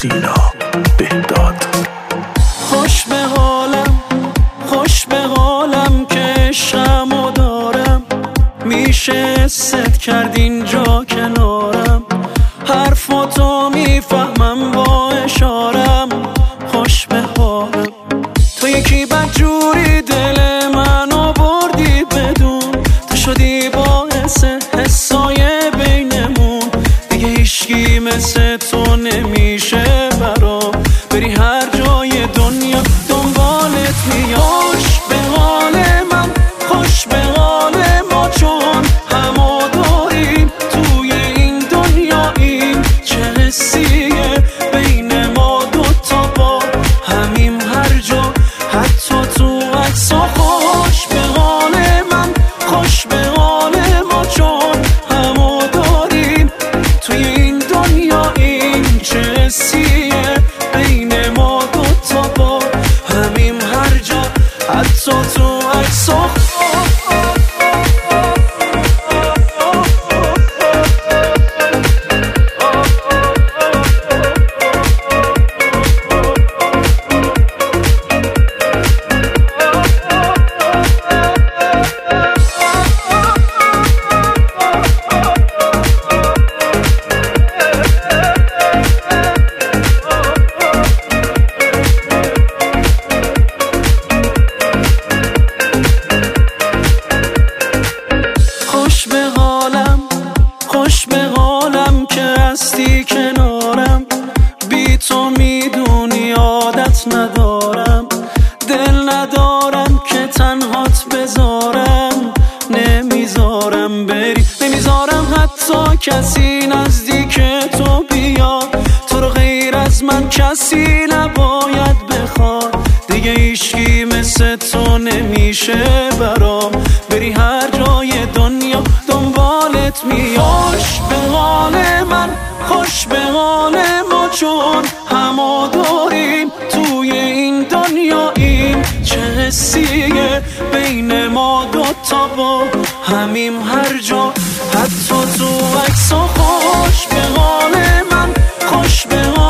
سینا بهداد. خوش به حالم، خوش به حالم که عشقمو دارم، میشه ست کرد اینجا کنارم، حرفاتو میفهمم با اشارم. خوش به حالم تو یکی بدجوری دل منو بردی بدون، تو شدی باعث حسای بینمون، دیگه هیچکی مثل تو نمیشه برام، بری هر جای دنیا دنبالت میام. خوش به حال من، خوش به حال ما، چون همو داریم توی این دنیاییم. چه حسیه بین ما دوتا با همیم هر جا، حتی تو عکسا. خوش به حال من، خوش به حال ما، چون همو داریم توی این دنیاییم. چه حسیه بین ما دوتا با همیم هر جا، حتی تو عکسا. خوش به حالم، خوش به حالم که هستی کنارم، بی تو میدونی عادت ندارم، دل ندارم که تنهات بذارم، نمیذارم بری، نمیذارم حتی کسی نزدیک تو بیاد، تو رو غیر از من کسی نباید بخواد، دیگه هیچکی مثل تو نمیشه برام، بری هر جای دنیا دنبالت میام. خوش به حال من، خوش به حال ما، چون همو داریم توی این دنیاییم. چه حسیه بین ما دوتا با همیم هر جا، حتی تو عکسا. خوش به حال من، خوش به حال